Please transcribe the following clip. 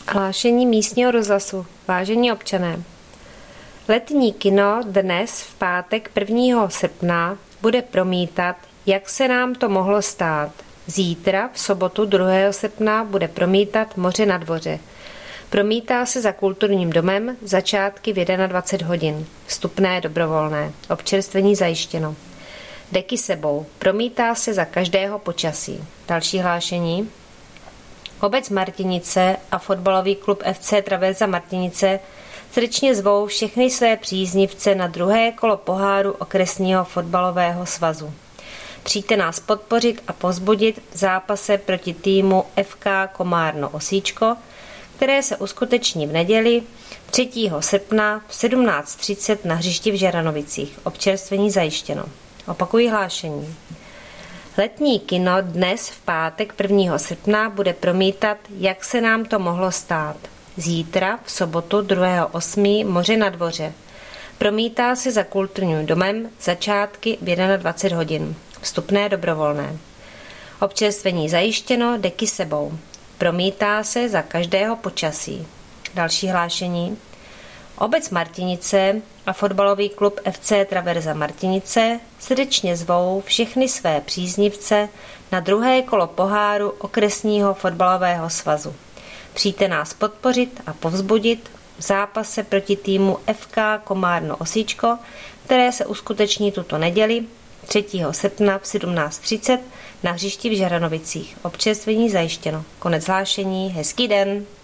Hlášení místního rozhlasu. Vážení občané, letní kino dnes v pátek 1. srpna bude promítat Jak se nám to mohlo stát. Zítra v sobotu 2. srpna bude promítat Moře na dvoře. Promítá se za kulturním domem, začátky v 21 hodin. Vstupné je dobrovolné, občerstvení zajištěno. Deky sebou, promítá se za každého počasí. Další hlášení. Obec Martinice a fotbalový klub FC Traverza Martinice srdečně zvou všechny své příznivce na druhé kolo poháru okresního fotbalového svazu. Přijďte nás podpořit a povzbudit v zápase proti týmu FK Komárno Osíčko, které se uskuteční v neděli 3. srpna v 17:30 na hřišti v Žeranovicích. Občerstvení zajištěno. Opakuji hlášení. Letní kino dnes v pátek 1. srpna bude promítat Jak se nám to mohlo stát. Zítra v sobotu 2.8. Moře na dvoře. Promítá se za kulturním domem, začátky v 21 hodin. Vstupné dobrovolné. Občerstvení zajištěno, deky sebou. Promítá se za každého počasí. Další hlášení. Obec Martinice a fotbalový klub FC Traverza Martinice srdečně zvou všechny své příznivce na druhé kolo poháru okresního fotbalového svazu. Přijďte nás podpořit a povzbudit v zápase proti týmu FK Komárno Osíčko, které se uskuteční tuto neděli 3. srpna v 17:30 na hřišti v Žeranovicích. Občerstvení zajištěno. Konec hlášení. Hezký den.